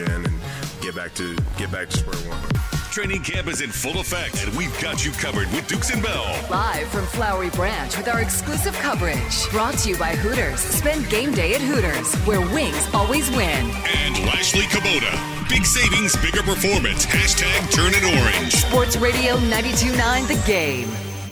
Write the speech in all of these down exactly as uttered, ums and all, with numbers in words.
again and get back to get back to square one. Training camp is in full effect, and we've got you covered with Dukes and Bell. Live from Flowery Branch with our exclusive coverage. Brought to you by Hooters. Spend game day at Hooters, where wings always win. And Lashley Kubota. Big savings, bigger performance. Hashtag turn it orange. Sports Radio ninety-two point nine The Game.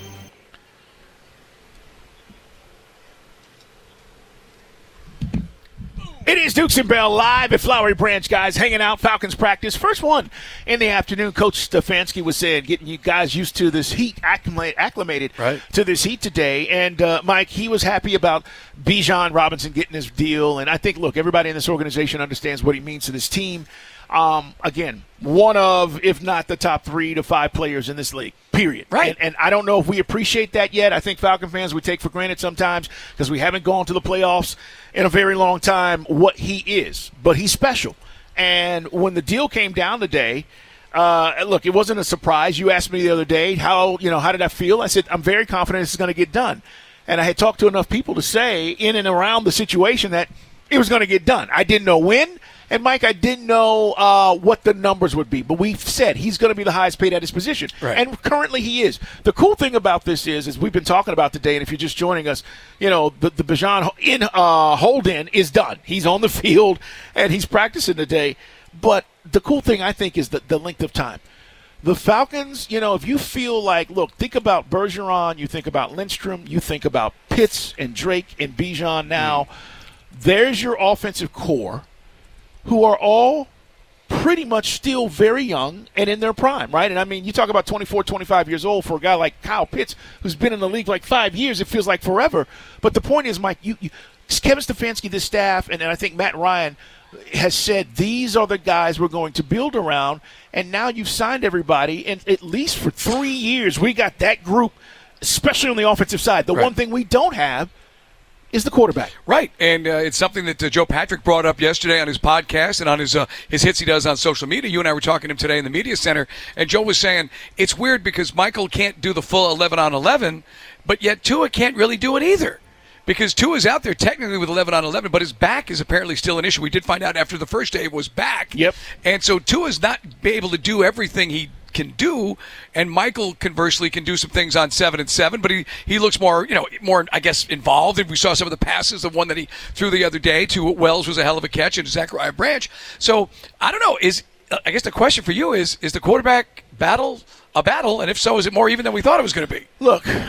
It is Dukes and Bell live at Flowery Branch, guys, hanging out, Falcons practice. First one in the afternoon. Coach Stefanski was saying, getting you guys used to this heat, acclimated right. to this heat today. And, uh, Mike, he was happy about Bijan Robinson getting his deal. And I think, look, everybody in this organization understands what he means to this team. Um, again, one of, if not the top three to five players in this league, period. Right. And, and I don't know if we appreciate that yet. I think Falcon fans, we take for granted sometimes because we haven't gone to the playoffs in a very long time what he is. But he's special. And when the deal came down today, uh, look, it wasn't a surprise. You asked me the other day, how, you know, how did I feel? I said, I'm very confident this is going to get done. And I had talked to enough people to say in and around the situation that it was going to get done. I didn't know when. And, Mike, I didn't know uh, what the numbers would be, but we've said he's going to be the highest paid at his position. Right. And currently he is. The cool thing about this is, as we've been talking about today, and if you're just joining us, you know, the, the Bijan in, uh, hold-in is done. He's on the field, and he's practicing today. But the cool thing, I think, is the, the length of time. The Falcons, you know, if you feel like, look, think about Bergeron, you think about Lindstrom, you think about Pitts and Drake and Bijan now. Mm. There's your offensive core, who are all pretty much still very young and in their prime, right? And, I mean, you talk about twenty-four, twenty-five years old for a guy like Kyle Pitts who's been in the league like five years. It feels like forever. But the point is, Mike, you, you Kevin Stefanski, this staff, and, and I think Matt Ryan has said these are the guys we're going to build around, and now you've signed everybody, and at least for three years we got that group, especially on the offensive side. The right. one thing we don't have is the quarterback. Right, and uh, it's something that uh, Joe Patrick brought up yesterday on his podcast and on his uh, his hits he does on social media. You and I were talking to him today in the media center, and Joe was saying it's weird because Michael can't do the full eleven on eleven, but yet Tua can't really do it either. Because Tua's out there technically with eleven on eleven, but his back is apparently still an issue. We did find out after the first day it was back. Yep. And so Tua's not able to do everything he can do, and Michael conversely can do some things on seven and seven, but he, he looks more, you know, more, I guess, involved. And we saw some of the passes. The one that he threw the other day to Wells was a hell of a catch, and Zachariah Branch. So I don't know. Is I guess the question for you is: is the quarterback battle a battle? And if so, is it more even than we thought it was going to be? Look, uh,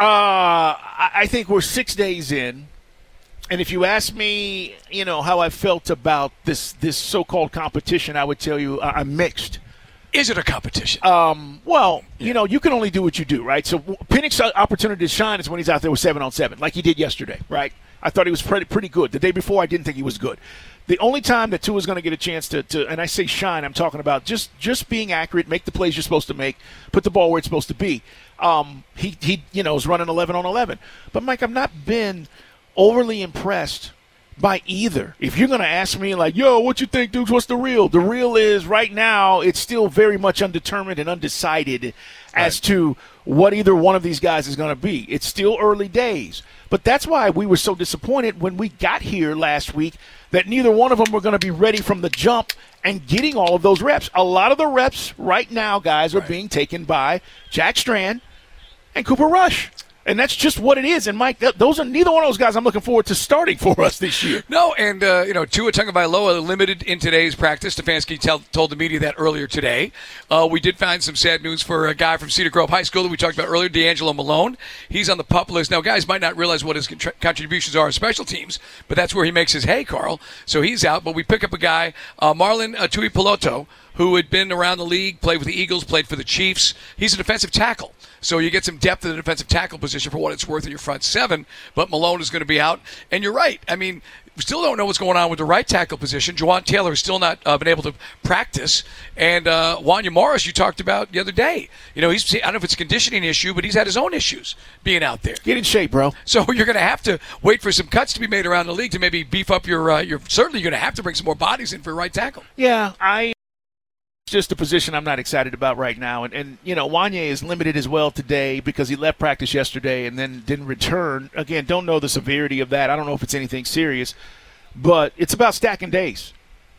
I think we're six days in. And if you ask me, you know, how I felt about this this so-called competition, I would tell you uh, I'm mixed. Is it a competition? Um, well, you know, you can only do what you do, right? So Penix's opportunity to shine is when he's out there with seven on seven, like he did yesterday, right? I thought he was pretty pretty good. The day before, I didn't think he was good. The only time that Tua is going to get a chance to, to, and I say shine, I'm talking about just, just being accurate, make the plays you're supposed to make, put the ball where it's supposed to be. Um, he, he, you know, is running eleven on eleven. But, Mike, I've not been overly impressed by either. If you're going to ask me, like, yo, what you think, Dukes? What's the real? The real is right now it's still very much undetermined and undecided as right. to what either one of these guys is going to be. It's still early days. But that's why we were so disappointed when we got here last week that neither one of them were going to be ready from the jump and getting all of those reps. A lot of the reps right now, guys, are right. being taken by Jack Strand and Cooper Rush. And that's just what it is. And, Mike, th- those are neither one of those guys I'm looking forward to starting for us this year. No, and, uh, you know, Tua Tagovailoa limited in today's practice. Stefanski tell, told the media that earlier today. Uh, we did find some sad news for a guy from Cedar Grove High School that we talked about earlier, D'Angelo Malone. He's on the PUP list. Now, guys might not realize what his contra- contributions are in special teams, but that's where he makes his hay, Carl. So he's out. But we pick up a guy, uh, Marlon uh, Tuipulotu, who had been around the league, played with the Eagles, played for the Chiefs. He's a defensive tackle. So you get some depth in the defensive tackle position for what it's worth in your front seven, but Malone is going to be out. And you're right. I mean, we still don't know what's going on with the right tackle position. Jawan Taylor has still not uh, been able to practice. And uh, Wanya Morris, you talked about the other day. You know, he's I don't know if it's a conditioning issue, but he's had his own issues being out there. Get in shape, bro. So you're going to have to wait for some cuts to be made around the league to maybe beef up your uh, – your. Certainly you're going to have to bring some more bodies in for right tackle. Yeah, I – just a position I'm not excited about right now. And, and, you know, Wanya is limited as well today because he left practice yesterday and then didn't return. Again, don't know the severity of that. I don't know if it's anything serious. But it's about stacking days.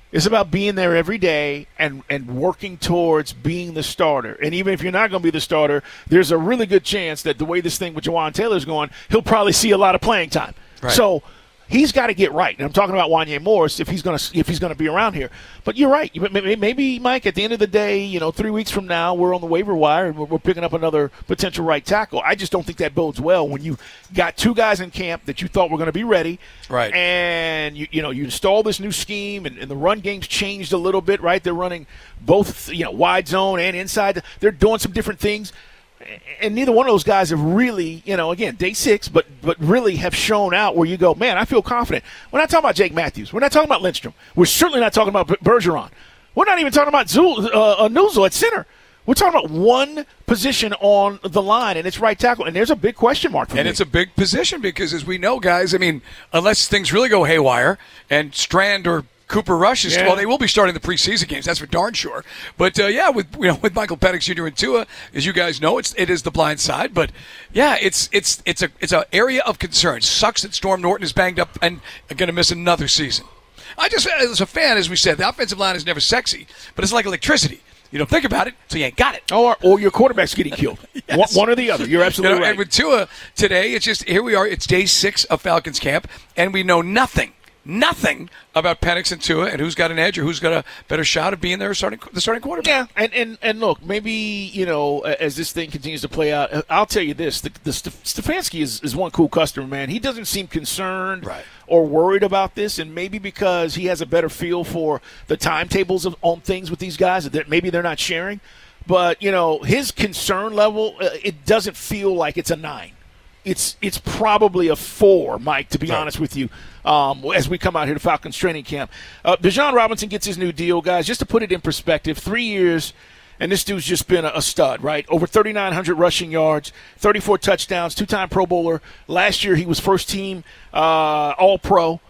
It's about being there every day and, and working towards being the starter. And even if you're not going to be the starter, there's a really good chance that the way this thing with Jawan Taylor's going, he'll probably see a lot of playing time. Right. So he's got to get right. And I'm talking about Wanya Morris if he's going to if he's going to be around here. But you're right. Maybe, Mike, at the end of the day, you know, three weeks from now, we're on the waiver wire and we're picking up another potential right tackle. I just don't think that bodes well when you got two guys in camp that you thought were going to be ready. Right. And, you you know, you install this new scheme and, and the run game's changed a little bit, right? They're running both, you know, wide zone and inside. They're doing some different things. And neither one of those guys have really, you know, again, day six, but but really have shown out where you go, man, I feel confident. We're not talking about Jake Matthews. We're not talking about Lindstrom. We're certainly not talking about Bergeron. We're not even talking about Zul, uh, Nuzul at center. We're talking about one position on the line, and it's right tackle. And there's a big question mark for And me. it's a big position because, as we know, guys, I mean, unless things really go haywire and Strand or Cooper Rush is, yeah. well, they will be starting the preseason games. That's for darn sure. But uh, yeah, with you know with Michael Penix Junior and Tua, as you guys know, it's it is the blind side. But yeah, it's it's it's a it's an area of concern. Sucks that Storm Norton is banged up and going to miss another season. I just, as a fan, as we said, the offensive line is never sexy, but it's like electricity. You don't think about it, so you ain't got it. Or, or your quarterback's getting killed. Yes. one, one or the other. You're absolutely you know, right. And with Tua today, it's just, here we are, it's day six of Falcons camp, and we know nothing, nothing about Penix and Tua and who's got an edge or who's got a better shot of being their starting, the starting quarterback. Yeah, and, and, and look, maybe, you know, as this thing continues to play out, I'll tell you this, the, the Stefanski is, is one cool customer, man. He doesn't seem concerned right. or worried about this, and maybe because he has a better feel for the timetables of, on things with these guys that maybe they're not sharing. But, you know, his concern level, uh, it doesn't feel like it's a nine. It's it's probably a four, Mike, to be right. honest with you, um, as we come out here to Falcons training camp. Uh, Bijan Robinson gets his new deal, guys. Just to put it in perspective, three years, and this dude's just been a, a stud, right? Over thirty-nine hundred rushing yards, thirty-four touchdowns, two-time Pro Bowler. Last year he was first-team uh, All-Pro.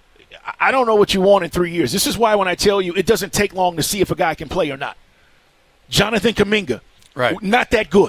I don't know what you want in three years. This is why when I tell you it doesn't take long to see if a guy can play or not. Jonathan Kuminga, right. not that good,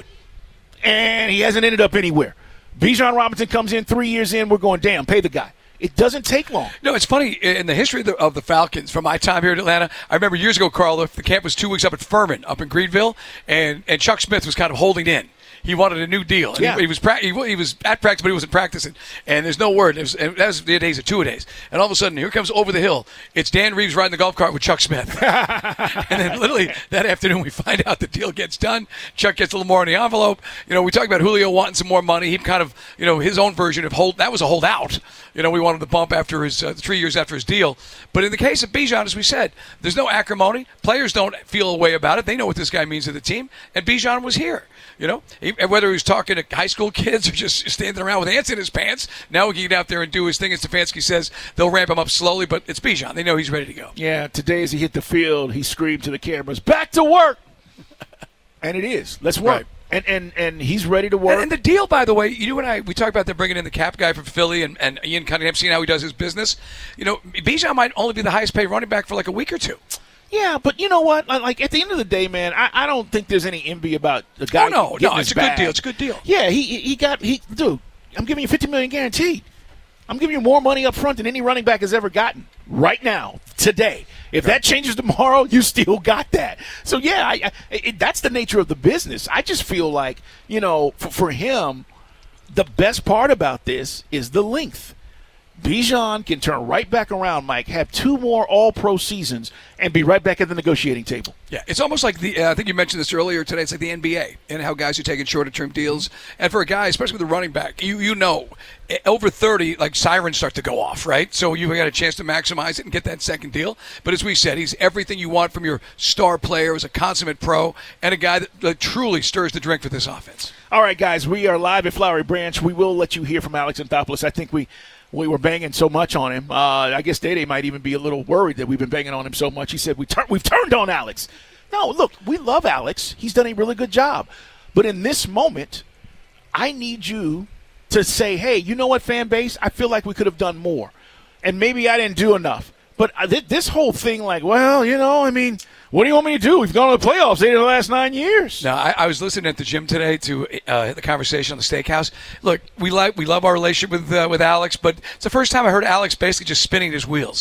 and he hasn't ended up anywhere. Bijan Robinson comes in three years in, we're going, damn, pay the guy. It doesn't take long. No, it's funny. In the history of the, of the Falcons, from my time here in Atlanta, I remember years ago, Carl, the camp was two weeks up at Furman, up in Greenville, and, and Chuck Smith was kind of holding in. He wanted a new deal. And yeah. he, he was pra- he, he was at practice, but he wasn't practicing. And there's no word. It was, and that was the days of two-a-days. And all of a sudden, here comes over the hill. It's Dan Reeves riding the golf cart with Chuck Smith. And then literally that afternoon, we find out the deal gets done. Chuck gets a little more in the envelope. You know, we talk about Julio wanting some more money. He kind of, you know, his own version of hold. That was a holdout. You know, we wanted the bump after his uh, three years after his deal. But in the case of Bijan, as we said, there's no acrimony. Players don't feel a way about it. They know what this guy means to the team. And Bijan was here. You know, he, whether he was talking to high school kids or just standing around with ants in his pants, now he can get out there and do his thing. As Stefanski says, they'll ramp him up slowly, but it's Bijan. They know he's ready to go. Yeah, today as he hit the field, he screamed to the cameras, back to work! And it is. Let's work. Right. And, and and he's ready to work. And, and the deal, by the way, you and I, we talked about them bringing in the cap guy from Philly and, and Ian Cunningham, seeing how he does his business. You know, Bijan might only be the highest paid running back for like a week or two. Yeah, but you know what? Like at the end of the day, man, I, I don't think there's any envy about the guy. Oh no, getting no, his it's a bag. good deal. It's a good deal. Yeah, he he got he dude. I'm giving you fifty million guaranteed. I'm giving you more money up front than any running back has ever gotten right now, today. If that changes tomorrow, you still got that. So yeah, I, I, it, that's the nature of the business. I just feel like you know, for, for him, the best part about this is the length. Bijan can turn right back around, Mike, have two more all-pro seasons, and be right back at the negotiating table. Yeah, it's almost like the, uh, I think you mentioned this earlier today, it's like the N B A and how guys are taking shorter-term deals. And for a guy, especially with a running back, you you know, over thirty, like sirens start to go off, right? So you got a chance to maximize it and get that second deal. But as we said, he's everything you want from your star player as a consummate pro and a guy that, that truly stirs the drink for this offense. All right, guys, we are live at Flowery Branch. We will let you hear from Alex Anthopoulos. I think we... We were banging so much on him. Uh, I guess Day-Day might even be a little worried that we've been banging on him so much. He said, we tur- we've turned on Alex. No, look, we love Alex. He's done a really good job. But in this moment, I need you to say, hey, you know what, fan base? I feel like we could have done more. And maybe I didn't do enough. But this whole thing like, well, you know, I mean, what do you want me to do? We've gone to the playoffs eight of the last nine years. No, I, I was listening at the gym today to uh, the conversation on the steakhouse. Look, we like we love our relationship with uh, with Alex, but it's the first time I heard Alex basically just spinning his wheels.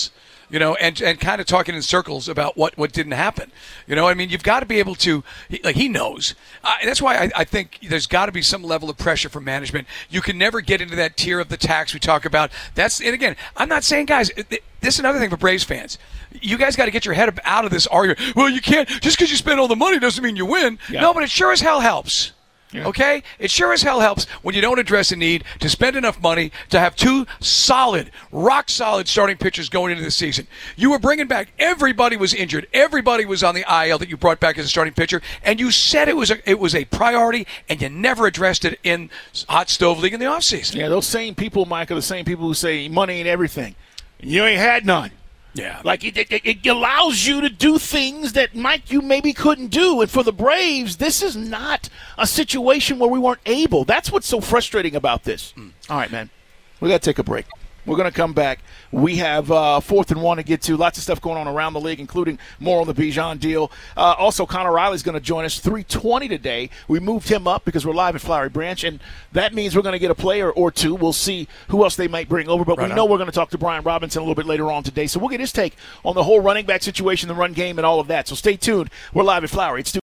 you know, and and kind of talking in circles about what, what didn't happen. You know, I mean, you've got to be able to, he, like he knows. Uh, that's why I, I think there's got to be some level of pressure from management. You can never get into that tier of the tax we talk about. That's, and again, I'm not saying, guys, it, it, this is another thing for Braves fans. You guys got to get your head out of this argument. Well, you can't, just because you spend all the money doesn't mean you win. Yeah. No, but it sure as hell helps. Yeah. Okay? It sure as hell helps when you don't address a need to spend enough money to have two solid, rock-solid starting pitchers going into the season. You were bringing back, everybody was injured. Everybody was on the I L that you brought back as a starting pitcher, and you said it was a, it was a priority, and you never addressed it in Hot Stove League in the offseason. Yeah, those same people, Mike, are the same people who say money ain't everything. You ain't had none. Yeah. Like, it, it, it allows you to do things that, Mike, you maybe couldn't do. And for the Braves, this is not a situation where we weren't able. That's what's so frustrating about this. Mm. All right, man. We got to take a break. We're going to come back. We have uh, fourth and one to get to. Lots of stuff going on around the league, including more on the Bijan deal. Uh, also, Connor Riley's going to join us three twenty today. We moved him up because we're live at Flowery Branch, and that means we're going to get a player or two. We'll see who else they might bring over, but right we on. know we're going to talk to Brian Robinson a little bit later on today. So we'll get his take on the whole running back situation, the run game, and all of that. So stay tuned. We're live at Flowery. It's